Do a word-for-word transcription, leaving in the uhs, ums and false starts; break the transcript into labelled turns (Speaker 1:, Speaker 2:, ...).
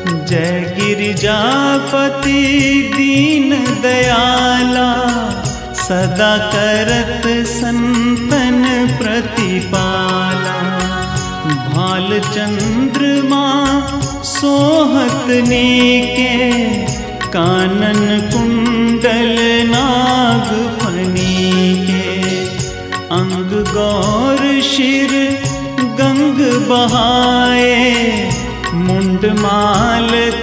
Speaker 1: जय गिरिजापति दीन दयाला, सदा करत संतन प्रतिपाला। भाल चंद्रमा सोहत नीके, कानन कुंडल नाग फनी के। अंग गौर शिर गंग बहाए, मुंड माल